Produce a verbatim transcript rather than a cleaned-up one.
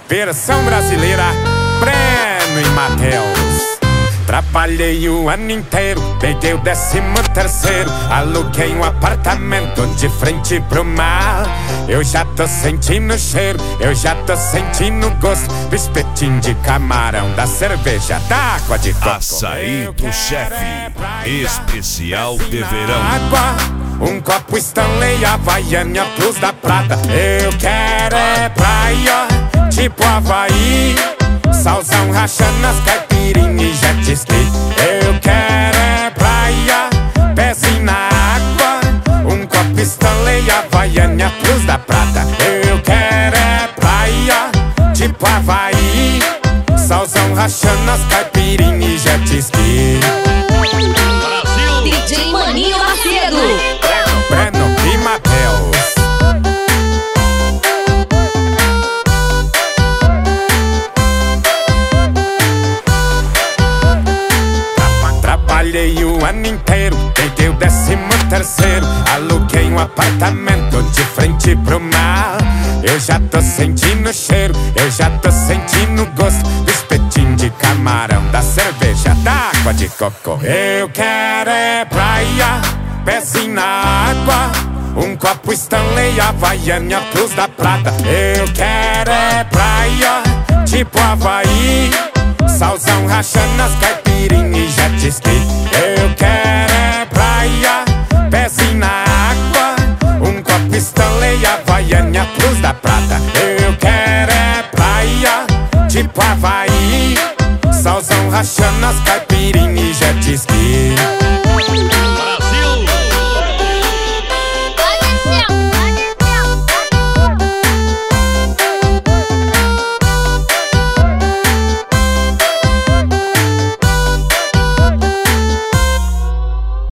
Versão brasileira, Breno e Matheus. Trabalhei o ano inteiro, peguei o décimo terceiro, aluguei um apartamento de frente pro mar. Eu já tô sentindo o cheiro, eu já tô sentindo o gosto do espetinho de camarão, da cerveja, da água de coco. Açaí do Chefe, especial de verão. Água, um copo Stanley, Havaiana Plus da Prata. Eu quero é praia, tipo Havaí, salzão rachando as caipirinhas e jet ski. Eu quero é praia, pezinho na água, um copo Stanley, Havaiana Plus da Prata. Eu quero é praia, tipo Havaí, salzão rachando as caipirinhas e jet ski. Brasil! D J Maninho Macedo. Breno e Matheus. Trabalhei o ano inteiro, peguei o décimo terceiro, aluguei um apartamento de frente pro mar. Eu já tô sentindo o cheiro, eu já tô sentindo o gosto do espetinho de camarão, da cerveja, da água de coco. Eu quero é praia, pezinho na água, um copo Stanley, Havaiana Plus da Prata. Eu quero é praia, tipo Havaí, salzão rachando as caipirinhas e jet ski. Eu quero é praia, pezinho na água, um copo Stanley, Havaiana Plus da Prata. Eu quero é praia, tipo Havaí, salzão rachando as caipirinhas